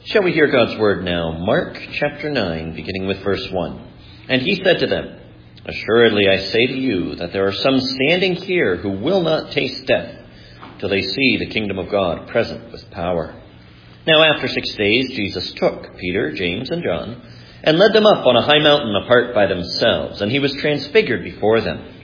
Shall we hear God's word now? Mark chapter 9, beginning with verse 1. And he said to them, Assuredly I say to you that there are some standing here who will not taste death till they see the kingdom of God present with power. Now after 6 days Jesus took Peter, James, and John, and led them up on a high mountain apart by themselves, and he was transfigured before them.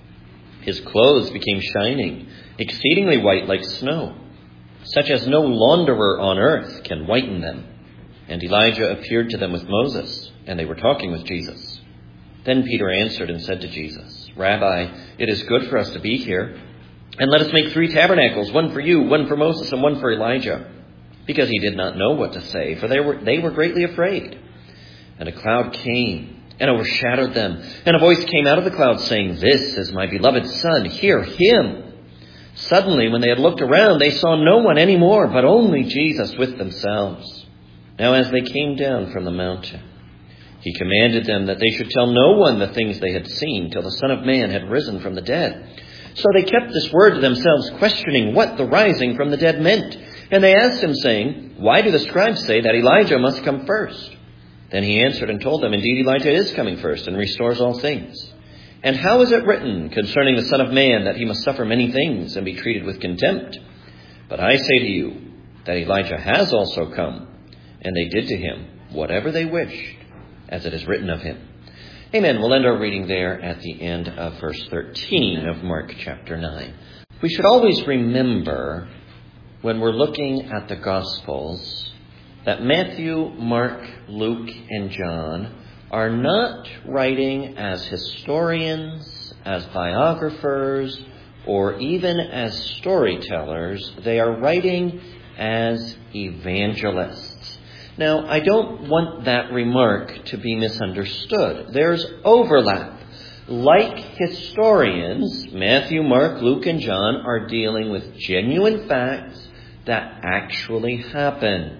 His clothes became shining, exceedingly white like snow, such as no launderer on earth can whiten them. And Elijah appeared to them with Moses, and they were talking with Jesus. Then Peter answered and said to Jesus, Rabbi, it is good for us to be here, and let us make 3 tabernacles, one for you, one for Moses, and one for Elijah. Because he did not know what to say, for they were greatly afraid. And a cloud came and overshadowed them, and a voice came out of the cloud saying, This is my beloved Son, hear him. Suddenly, when they had looked around, they saw no one anymore, but only Jesus with themselves. Now as they came down from the mountain, he commanded them that they should tell no one the things they had seen till the Son of Man had risen from the dead. So they kept this word to themselves, questioning what the rising from the dead meant. And they asked him, saying, Why do the scribes say that Elijah must come first? Then he answered and told them, Indeed, Elijah is coming first and restores all things. And how is it written concerning the Son of Man that he must suffer many things and be treated with contempt? But I say to you that Elijah has also come, and they did to him whatever they wished, as it is written of him. Amen. We'll end our reading there at the end of verse 13 of Mark chapter 9. We should always remember when we're looking at the Gospels that Matthew, Mark, Luke, and John are not writing as historians, as biographers, or even as storytellers. They are writing as evangelists. Now, I don't want that remark to be misunderstood. There's overlap. Like historians, Matthew, Mark, Luke, and John are dealing with genuine facts that actually happened.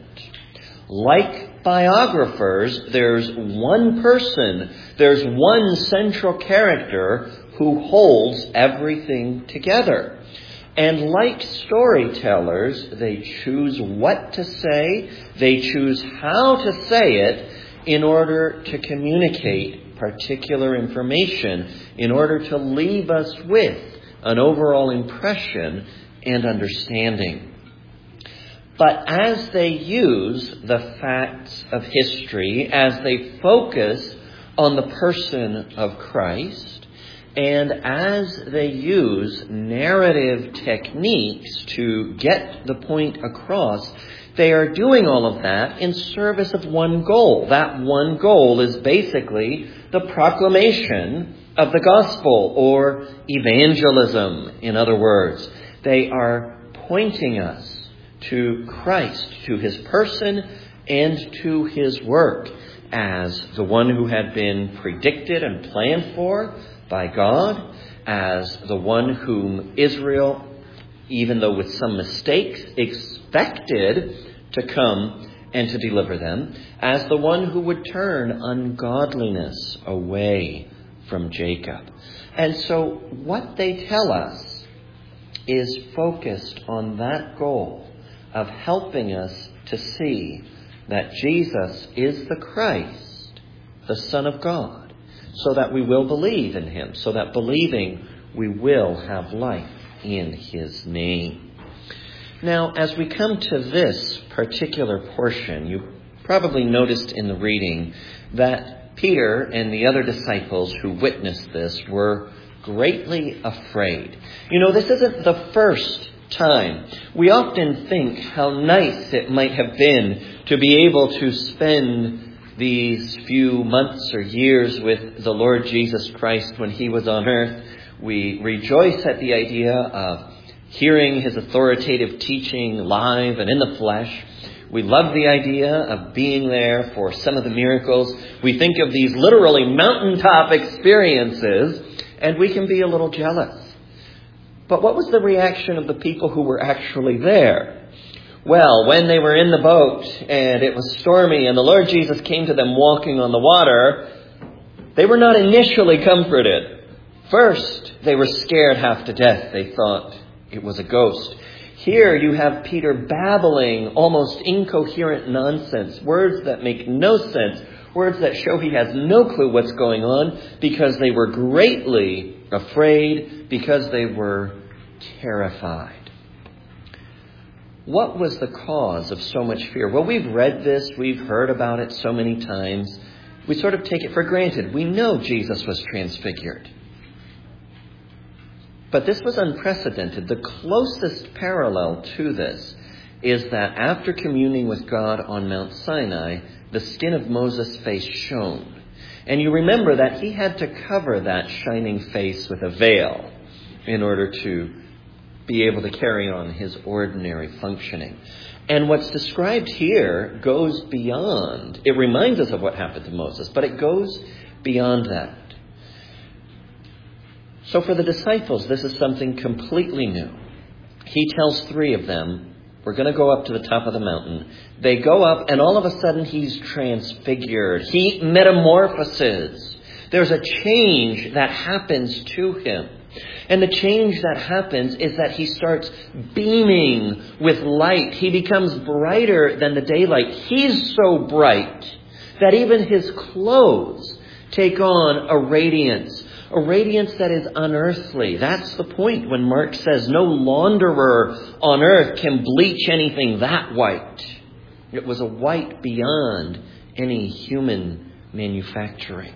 Like biographers, there's one person, there's one central character who holds everything together. And like storytellers, they choose what to say, they choose how to say it in order to communicate particular information, in order to leave us with an overall impression and understanding. But as they use the facts of history, as they focus on the person of Christ, and as they use narrative techniques to get the point across, they are doing all of that in service of one goal. That one goal is basically the proclamation of the gospel, or evangelism, in other words. They are pointing us to Christ, to his person, and to his work as the one who had been predicted and planned for by God, as the one whom Israel, even though with some mistakes, expected to come and to deliver them, as the one who would turn ungodliness away from Jacob. And so what they tell us is focused on that goal of helping us to see that Jesus is the Christ, the Son of God, so that we will believe in him, so that believing we will have life in his name. Now, as we come to this particular portion, you probably noticed in the reading that Peter and the other disciples who witnessed this were greatly afraid. You know, this isn't the first time. We often think how nice it might have been to be able to spend these few months or years with the Lord Jesus Christ when he was on earth. We rejoice at the idea of hearing his authoritative teaching live and in the flesh. We love the idea of being there for some of the miracles. We think of these literally mountaintop experiences, and we can be a little jealous. But what was the reaction of the people who were actually there? Well, when they were in the boat and it was stormy and the Lord Jesus came to them walking on the water, they were not initially comforted. First, they were scared half to death. They thought it was a ghost. Here you have Peter babbling almost incoherent nonsense, words that make no sense, words that show he has no clue what's going on because they were greatly afraid, because they were terrified. What was the cause of so much fear? Well, we've read this, we've heard about it so many times. We sort of take it for granted. We know Jesus was transfigured. But this was unprecedented. The closest parallel to this is that after communing with God on Mount Sinai, the skin of Moses' face shone. And you remember that he had to cover that shining face with a veil in order to be able to carry on his ordinary functioning. And what's described here goes beyond. It reminds us of what happened to Moses, but it goes beyond that. So for the disciples, this is something completely new. He tells 3 of them, we're going to go up to the top of the mountain. They go up, and all of a sudden he's transfigured. He metamorphoses. There's a change that happens to him. And the change that happens is that he starts beaming with light. He becomes brighter than the daylight. He's so bright that even his clothes take on a radiance that is unearthly. That's the point when Mark says no launderer on earth can bleach anything that white. It was a white beyond any human manufacturing.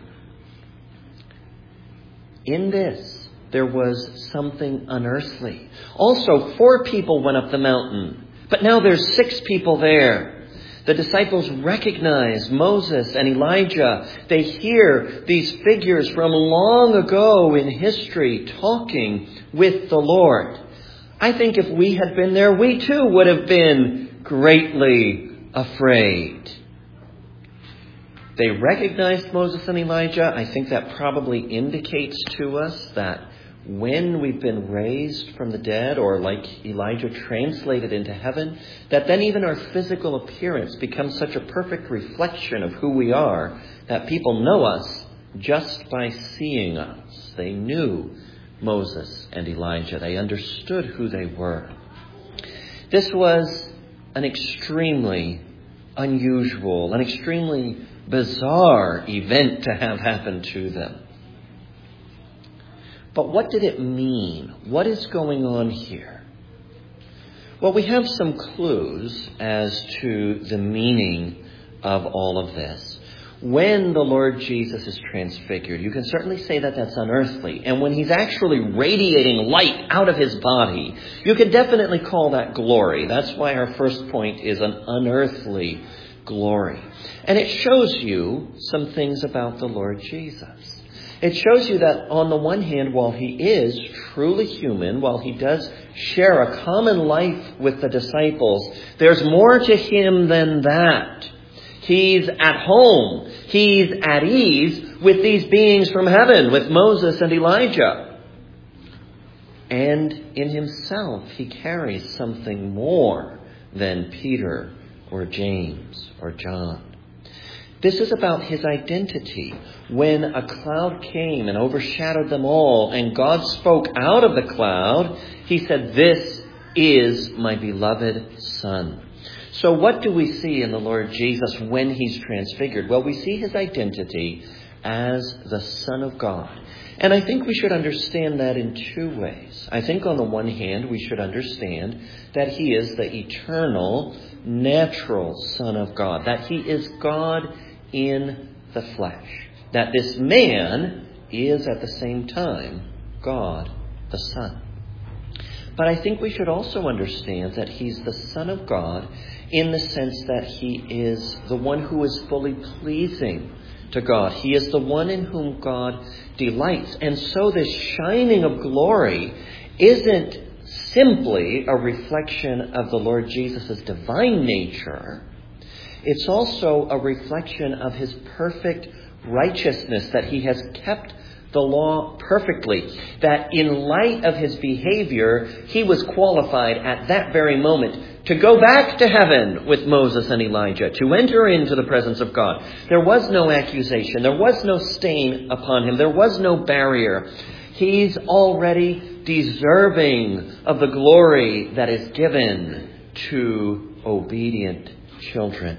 In this, there was something unearthly. Also, 4 people went up the mountain, but now there's 6 people there. The disciples recognize Moses and Elijah. They hear these figures from long ago in history talking with the Lord. I think if we had been there, we too would have been greatly afraid. They recognized Moses and Elijah. I think that probably indicates to us that when we've been raised from the dead, or like Elijah translated into heaven, that then even our physical appearance becomes such a perfect reflection of who we are that people know us just by seeing us. They knew Moses and Elijah. They understood who they were. This was an extremely unusual, an extremely bizarre event to have happened to them. But what did it mean? What is going on here? Well, we have some clues as to the meaning of all of this. When the Lord Jesus is transfigured, you can certainly say that that's unearthly. And when he's actually radiating light out of his body, you could definitely call that glory. That's why our first point is an unearthly glory. And it shows you some things about the Lord Jesus. It shows you that on the one hand, while he is truly human, while he does share a common life with the disciples, there's more to him than that. He's at home. He's at ease with these beings from heaven, with Moses and Elijah. And in himself, he carries something more than Peter or James or John. This is about his identity. When a cloud came and overshadowed them all, and God spoke out of the cloud, he said, "This is my beloved Son." So what do we see in the Lord Jesus when he's transfigured? Well, we see his identity as the Son of God. And I think we should understand that in 2 ways. I think on the one hand, we should understand that he is the eternal, natural Son of God, that he is God in the flesh, that this man is at the same time God the Son. But I think we should also understand that he's the Son of God in the sense that he is the one who is fully pleasing to God. He is the one in whom God delights. And so this shining of glory isn't simply a reflection of the Lord Jesus' divine nature. It's also a reflection of his perfect righteousness, that he has kept the law perfectly, that in light of his behavior, he was qualified at that very moment to go back to heaven with Moses and Elijah, to enter into the presence of God. There was no accusation. There was no stain upon him. There was no barrier. He's already deserving of the glory that is given to obedient children.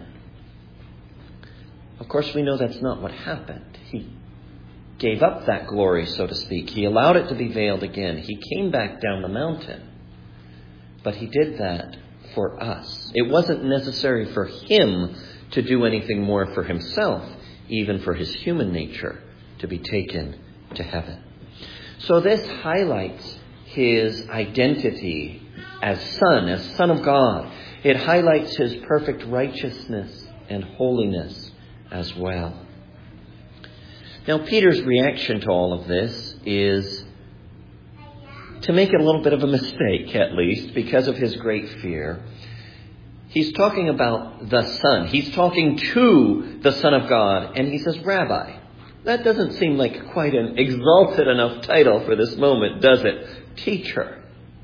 Of course, we know that's not what happened. He gave up that glory, so to speak. He allowed it to be veiled again. He came back down the mountain. But he did that for us. It wasn't necessary for him to do anything more for himself, even for his human nature to be taken to heaven. So this highlights his identity as Son of God. It highlights his perfect righteousness and holiness as well. Now, Peter's reaction to all of this is to make it a little bit of a mistake, at least, because of his great fear. He's talking about the Son. He's talking to the Son of God, and he says, Rabbi. That doesn't seem like quite an exalted enough title for this moment, does it? Teacher.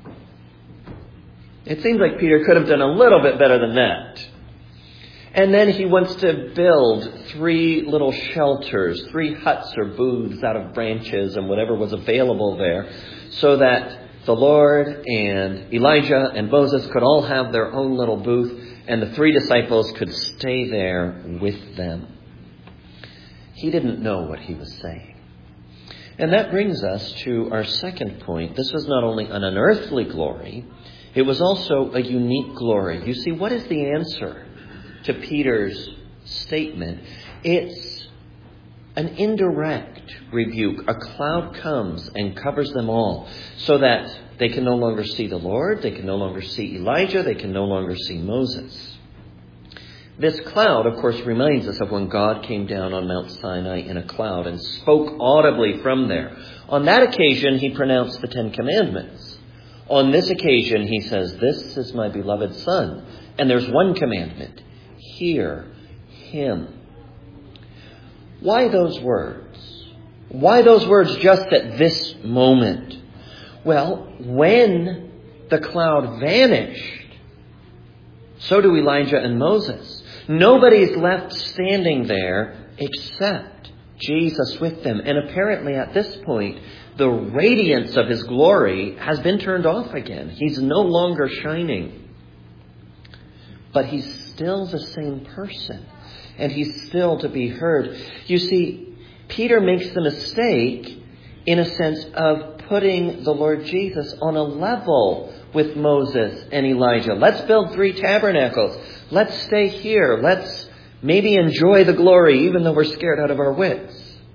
It seems like Peter could have done a little bit better than that. And then he wants to build 3 little shelters, 3 huts or booths out of branches and whatever was available there, so that the Lord and Elijah and Moses could all have their own little booth, and the 3 disciples could stay there with them. He didn't know what he was saying. And that brings us to our second point. This was not only an unearthly glory, it was also a unique glory. You see, what is the answer to Peter's statement? It's an indirect rebuke. A cloud comes and covers them all so that they can no longer see the Lord, they can no longer see Elijah, they can no longer see Moses. This cloud, of course, reminds us of when God came down on Mount Sinai in a cloud and spoke audibly from there. On that occasion, he pronounced the 10 Commandments. On this occasion, he says, "This is my beloved Son." And there's one commandment: hear him. Why those words? Why those words just at this moment? Well, when the cloud vanished, so do Elijah and Moses. Nobody's left standing there except Jesus with them. And apparently at this point, the radiance of his glory has been turned off again. He's no longer shining. But he's still the same person. And he's still to be heard. You see, Peter makes the mistake, in a sense, of putting the Lord Jesus on a level with Moses and Elijah. Let's build 3 tabernacles. Let's stay here. Let's maybe enjoy the glory, even though we're scared out of our wits.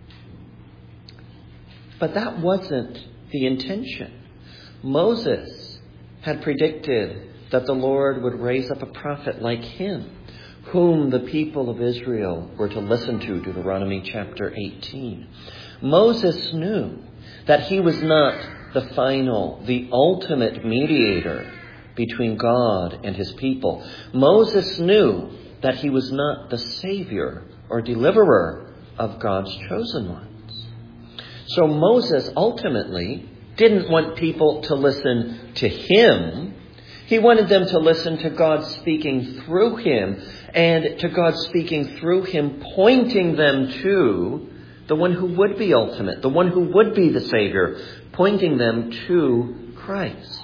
But that wasn't the intention. Moses had predicted that the Lord would raise up a prophet like him, whom the people of Israel were to listen to, Deuteronomy chapter 18. Moses knew that he was not the final, the ultimate mediator between God and his people. Moses knew that he was not the Savior or deliverer of God's chosen ones. So Moses ultimately didn't want people to listen to him. He wanted them to listen to God speaking through him, and to God speaking through him, pointing them to the one who would be ultimate, the one who would be the Savior, pointing them to Christ.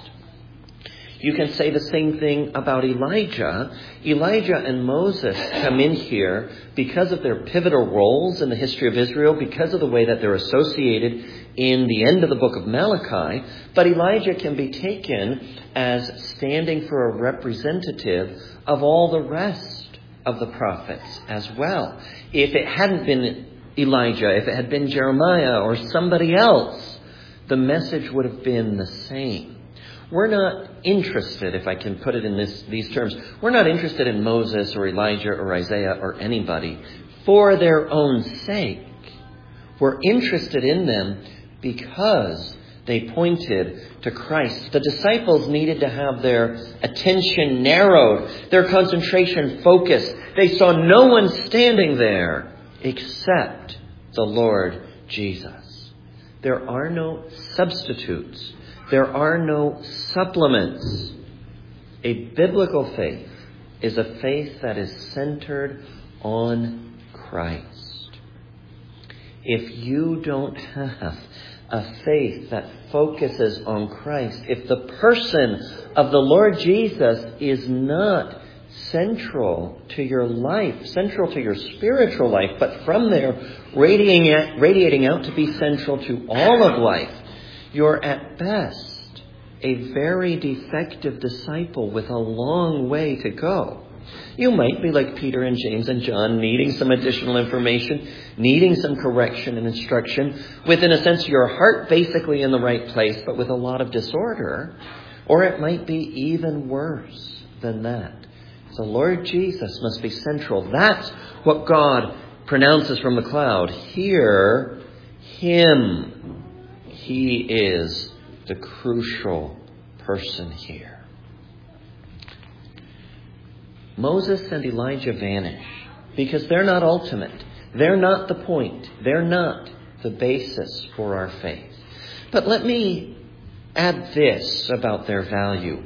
You can say the same thing about Elijah. Elijah and Moses come in here because of their pivotal roles in the history of Israel, because of the way that they're associated in the end of the book of Malachi. But Elijah can be taken as standing for a representative of all the rest of the prophets as well. If it hadn't been Elijah, if it had been Jeremiah or somebody else, the message would have been the same. We're not interested, if I can put it in these terms, we're not interested in Moses or Elijah or Isaiah or anybody for their own sake. We're interested in them because they pointed to Christ. The disciples needed to have their attention narrowed, their concentration focused. They saw no one standing there except the Lord Jesus. There are no substitutes. There are no supplements. A biblical faith is a faith that is centered on Christ. If you don't have a faith that focuses on Christ, if the person of the Lord Jesus is not central to your life, central to your spiritual life, but from there radiating out to be central to all of life, you're at best a very defective disciple with a long way to go. You might be like Peter and James and John, needing some additional information, needing some correction and instruction, with, in a sense, your heart basically in the right place, but with a lot of disorder. Or it might be even worse than that. The Lord Jesus must be central. That's what God pronounces from the cloud. Hear Him. He is the crucial person here. Moses and Elijah vanish because they're not ultimate. They're not the point. They're not the basis for our faith. But let me add this about their value.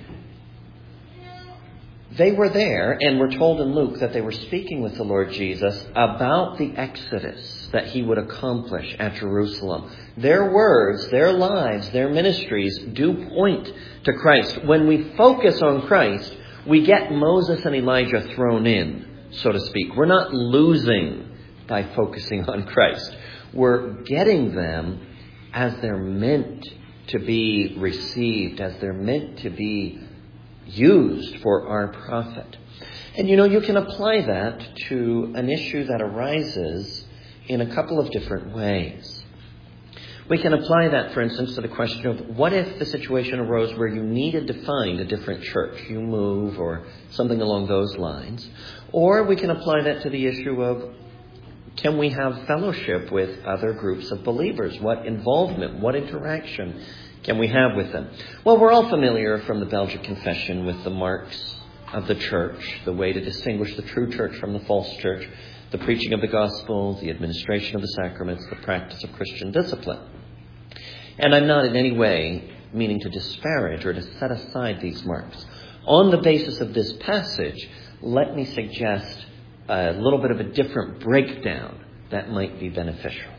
They were there, and we're told in Luke that they were speaking with the Lord Jesus about the exodus that He would accomplish at Jerusalem. Their words, their lives, their ministries do point to Christ. When we focus on Christ, we get Moses and Elijah thrown in, so to speak. We're not losing by focusing on Christ. We're getting them as they're meant to be received, as they're meant to be used for our profit. And you can apply that to an issue that arises in a couple of different ways. We can apply that, for instance, to the question of what if the situation arose where you needed to find a different church, you move or something along those lines. Or we can apply that to the issue of, can we have fellowship with other groups of believers? What involvement, what interaction can we have with them? Well, we're all familiar from the Belgic Confession with the marks of the church, the way to distinguish the true church from the false church, the preaching of the gospel, the administration of the sacraments, the practice of Christian discipline. And I'm not in any way meaning to disparage or to set aside these marks. On the basis of this passage, let me suggest a little bit of a different breakdown that might be beneficial.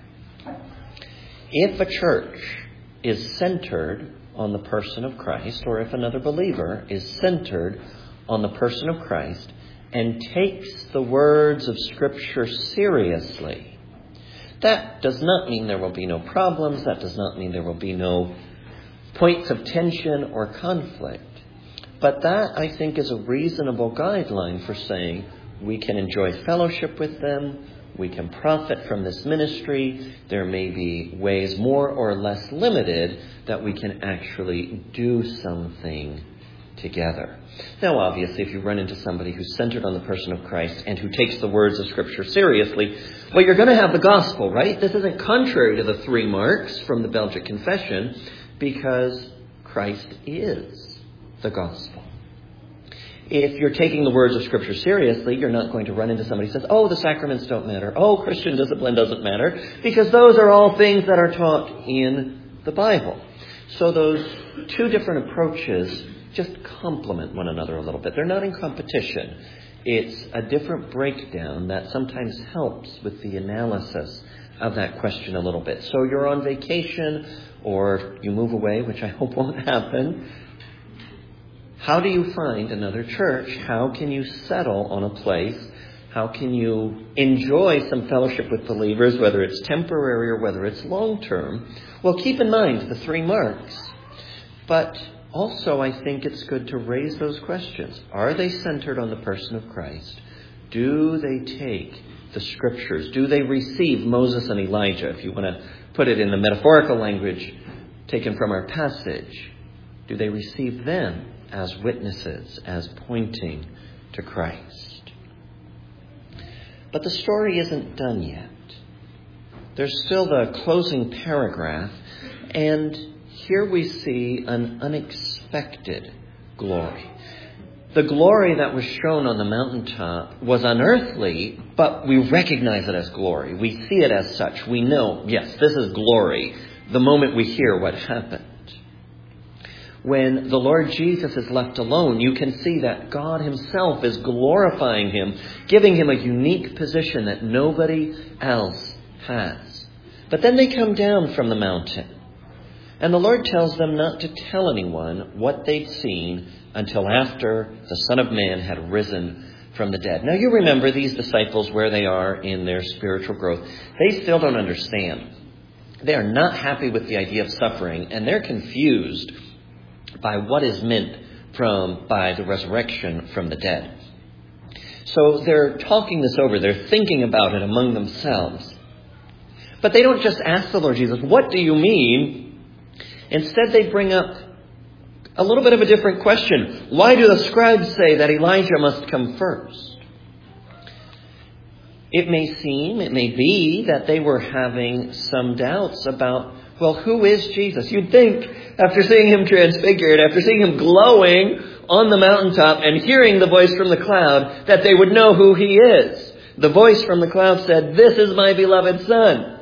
If a church is centered on the person of Christ, or if another believer is centered on the person of Christ and takes the words of Scripture seriously, that does not mean there will be no problems. That does not mean there will be no points of tension or conflict. But that, I think, is a reasonable guideline for saying we can enjoy fellowship with them. We can profit from this ministry. There may be ways more or less limited that we can actually do something together. Now, obviously, if you run into somebody who's centered on the person of Christ and who takes the words of Scripture seriously, well, you're going to have the gospel, right? This isn't contrary to the 3 marks from the Belgic Confession, because Christ is the gospel. If you're taking the words of Scripture seriously, you're not going to run into somebody who says, oh, the sacraments don't matter. Oh, Christian discipline doesn't matter, because those are all things that are taught in the Bible. So those 2 different approaches just complement one another a little bit. They're not in competition. It's a different breakdown that sometimes helps with the analysis of that question a little bit. So you're on vacation or you move away, which I hope won't happen. How do you find another church? How can you settle on a place? How can you enjoy some fellowship with believers, whether it's temporary or whether it's long-term? Well, keep in mind the 3 marks. But also, I think it's good to raise those questions. Are they centered on the person of Christ? Do they take the Scriptures? Do they receive Moses and Elijah, if you want to put it in the metaphorical language taken from our passage? Do they receive them as witnesses, as pointing to Christ? But the story isn't done yet. There's still the closing paragraph, and here we see an unexpected glory. The glory that was shown on the mountaintop was unearthly, but we recognize it as glory. We see it as such. We know, yes, this is glory the moment we hear what happened. When the Lord Jesus is left alone, you can see that God Himself is glorifying Him, giving Him a unique position that nobody else has. But then they come down from the mountain. And the Lord tells them not to tell anyone what they'd seen until after the Son of Man had risen from the dead. Now you remember these disciples, where they are in their spiritual growth. They still don't understand. They are not happy with the idea of suffering, and they're confused by what is meant by the resurrection from the dead. So they're talking this over. They're thinking about it among themselves. But they don't just ask the Lord Jesus, what do you mean? Instead, they bring up a little bit of a different question. Why do the scribes say that Elijah must come first? It may be that they were having some doubts about, well, who is Jesus? You'd think, after seeing him transfigured, after seeing him glowing on the mountaintop and hearing the voice from the cloud, that they would know who he is. The voice from the cloud said, "This is my beloved Son."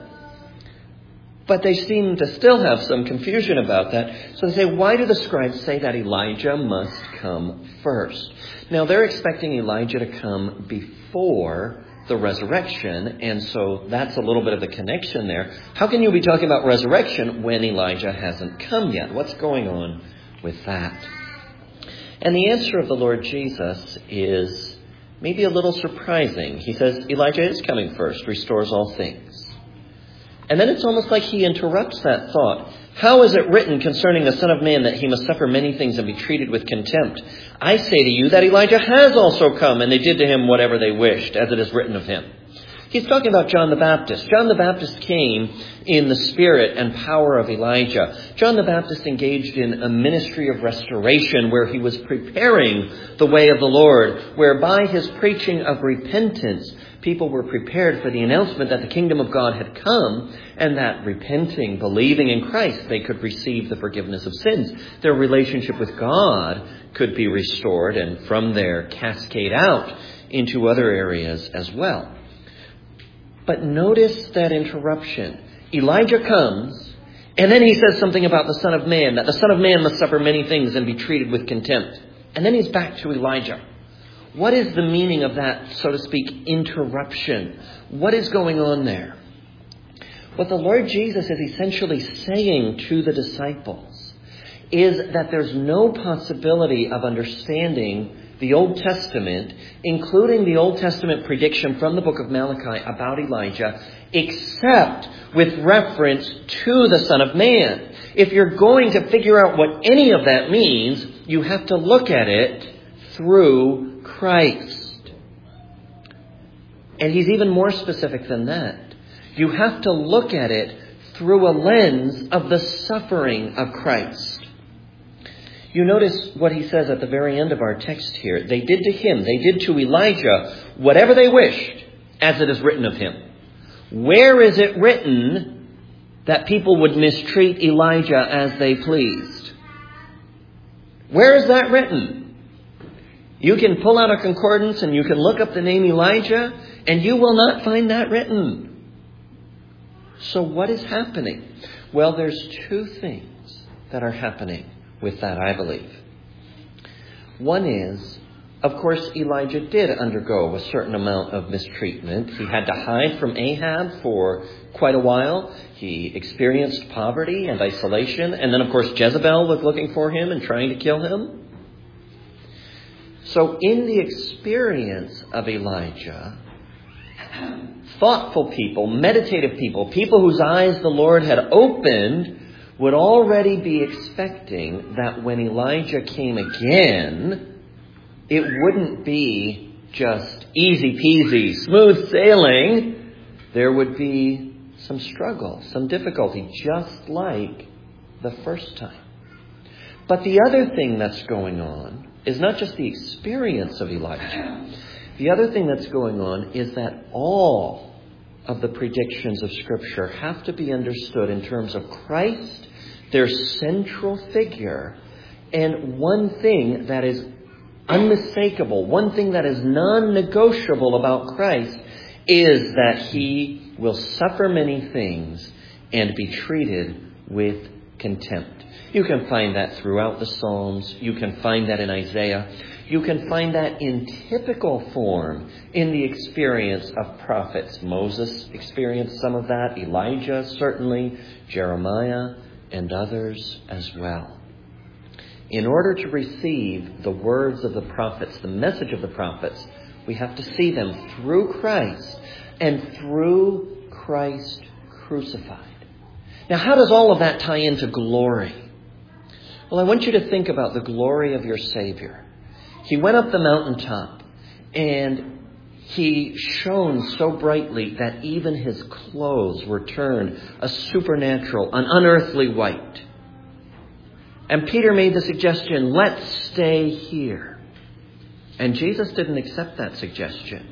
But they seem to still have some confusion about that. So they say, why do the scribes say that Elijah must come first? Now, they're expecting Elijah to come before the resurrection, and so that's a little bit of the connection there. How can you be talking about resurrection when Elijah hasn't come yet? What's going on with that? And the answer of the Lord Jesus is maybe a little surprising. He says, Elijah is coming first, restores all things. And then it's almost like he interrupts that thought. How is it written concerning the Son of Man that he must suffer many things and be treated with contempt? I say to you that Elijah has also come, and they did to him whatever they wished, as it is written of him. He's talking about John the Baptist. John the Baptist came in the spirit and power of Elijah. John the Baptist engaged in a ministry of restoration where he was preparing the way of the Lord, where by his preaching of repentance, people were prepared for the announcement that the kingdom of God had come, and that repenting, believing in Christ, they could receive the forgiveness of sins. Their relationship with God could be restored, and from there cascade out into other areas as well. But notice that interruption. Elijah comes, and then he says something about the Son of Man, that the Son of Man must suffer many things and be treated with contempt. And then he's back to Elijah. What is the meaning of that, so to speak, interruption? What is going on there? What the Lord Jesus is essentially saying to the disciples is that there's no possibility of understanding the Old Testament, including the Old Testament prediction from the book of Malachi about Elijah, except with reference to the Son of Man. If you're going to figure out what any of that means, you have to look at it through Christ. And he's even more specific than that. You have to look at it through a lens of the suffering of Christ. You notice what he says at the very end of our text here. They did to him, they did to Elijah, whatever they wished, as it is written of him. Where is it written that people would mistreat Elijah as they pleased? Where is that written? You can pull out a concordance and you can look up the name Elijah, and you will not find that written. So what is happening? Well, there's two things that are happening with that, I believe. One is, of course, Elijah did undergo a certain amount of mistreatment. He had to hide from Ahab for quite a while. He experienced poverty and isolation. And then, of course, Jezebel was looking for him and trying to kill him. So in the experience of Elijah, thoughtful people, meditative people, people whose eyes the Lord had opened, would already be expecting that when Elijah came again, it wouldn't be just easy peasy, smooth sailing. There would be some struggle, some difficulty, just like the first time. But the other thing that's going on is not just the experience of Elijah. The other thing that's going on is that all of the predictions of Scripture have to be understood in terms of Christ, their central figure, and one thing that is unmistakable, one thing that is non-negotiable about Christ is that he will suffer many things and be treated with contempt. You can find that throughout the Psalms. You can find that in Isaiah. You can find that in typical form in the experience of prophets. Moses experienced some of that, Elijah certainly, Jeremiah, and others as well. In order to receive the words of the prophets, the message of the prophets, we have to see them through Christ and through Christ crucified. Now, how does all of that tie into glory? Well, I want you to think about the glory of your Savior. He went up the mountaintop and he shone so brightly that even his clothes were turned a supernatural, an unearthly white. And Peter made the suggestion, let's stay here. And Jesus didn't accept that suggestion.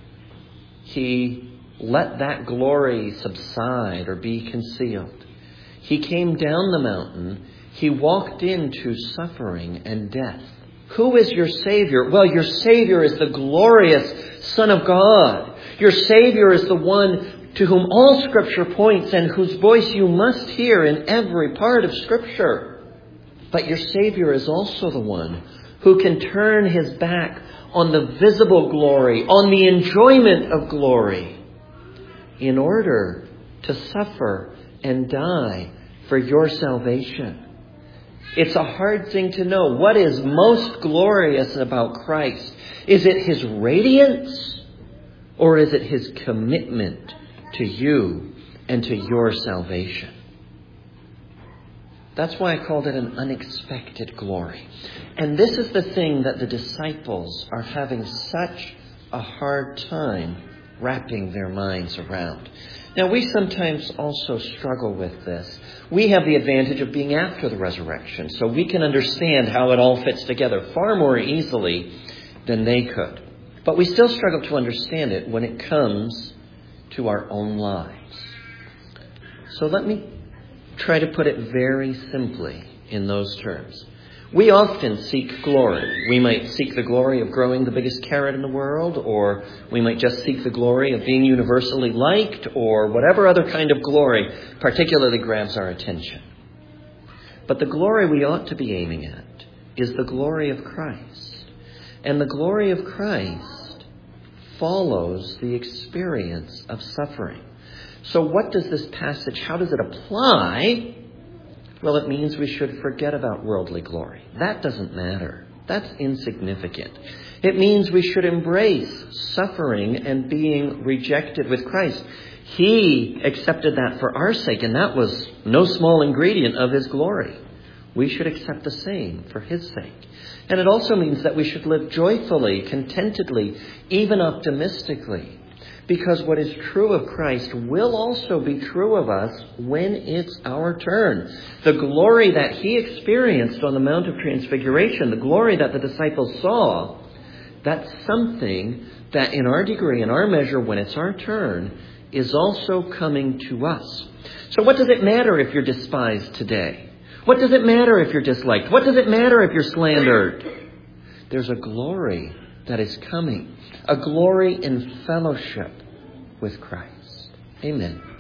He let that glory subside or be concealed. He came down the mountain. He walked into suffering and death. Who is your Savior? Well, your Savior is the glorious Son of God. Your Savior is the one to whom all Scripture points and whose voice you must hear in every part of Scripture. But your Savior is also the one who can turn his back on the visible glory, on the enjoyment of glory, in order to suffer and die for your salvation. It's a hard thing to know. What is most glorious about Christ? Is it his radiance or is it his commitment to you and to your salvation? That's why I called it an unexpected glory. And this is the thing that the disciples are having such a hard time wrapping their minds around. Now, we sometimes also struggle with this. We have the advantage of being after the resurrection, so we can understand how it all fits together far more easily than they could. But we still struggle to understand it when it comes to our own lives. So let me try to put it very simply in those terms. We often seek glory. We might seek the glory of growing the biggest carrot in the world, or we might just seek the glory of being universally liked, or whatever other kind of glory particularly grabs our attention. But the glory we ought to be aiming at is the glory of Christ. And the glory of Christ follows the experience of suffering. So what does this passage, how does it apply? Well, it means we should forget about worldly glory. That doesn't matter. That's insignificant. It means we should embrace suffering and being rejected with Christ. He accepted that for our sake, and that was no small ingredient of his glory. We should accept the same for his sake. And it also means that we should live joyfully, contentedly, even optimistically. Because what is true of Christ will also be true of us when it's our turn. The glory that he experienced on the Mount of Transfiguration, the glory that the disciples saw, that's something that in our degree, in our measure, when it's our turn, is also coming to us. So what does it matter if you're despised today? What does it matter if you're disliked? What does it matter if you're slandered? There's a glory that is coming. A glory in fellowship with Christ. Amen.